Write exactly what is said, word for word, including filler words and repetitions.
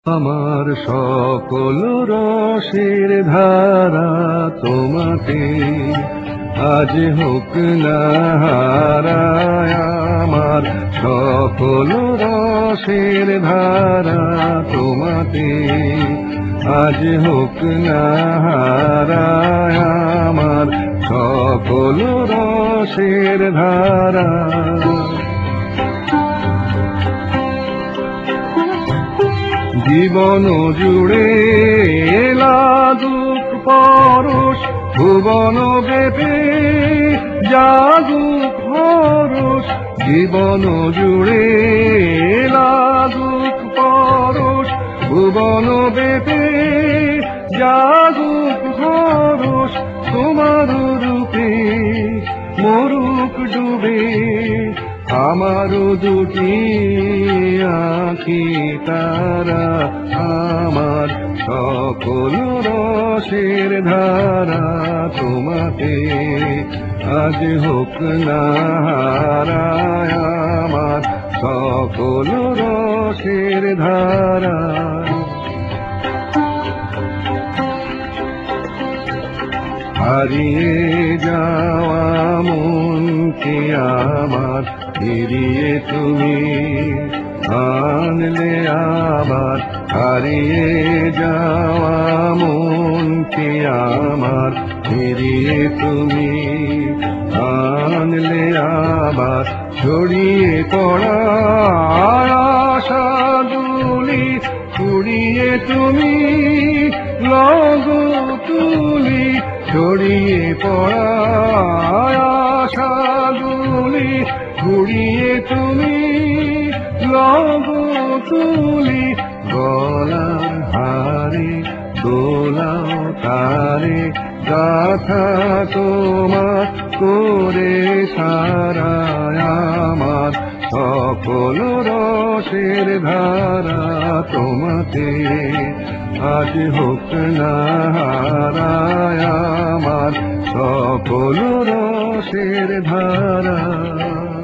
আমার সকল রসের ধারা তোমাতে আজ হোক না হারায়। আমার সকল রসের ধারা তোমাতে আজ হোক না হারায়। আমার সকল রসের ধারা জীবন জুড়ে লাগুক পরশ, ভুবন বেপে জাগুক হরস। জীবন জুড়ে লাগুক পরশ, ভুবন বেপে জাগুক হরস। তোমার রূপে মরুক ডুবে আমার দুটি আঁখি তারা। আমার সকল রসের ধারা তোমাতে আজ হোক না হারায়। আমার সকল রসের ধারা হারিয়ে যাওয়া মনকে আমার ফিরিয়ে তুমি আনলে আবার। হারিয়ে যাওয়া মনকে আমার ফিরিয়ে তুমি আনলে আবার। ছড়িয়ে পড়া আশা দুলি কুড়িয়ে তুমি লগো তুলি। ছড়িয়ে পড়া আশা দুলি কুড়িয়ে তুমি লগো তুলি। গলার হারে দোলাও তারে গাথা তোমার করে সারায়। আমার সকল রসের ধারা তোমাতে আজ হোক না হারায়। আমার সকল রসের ধারা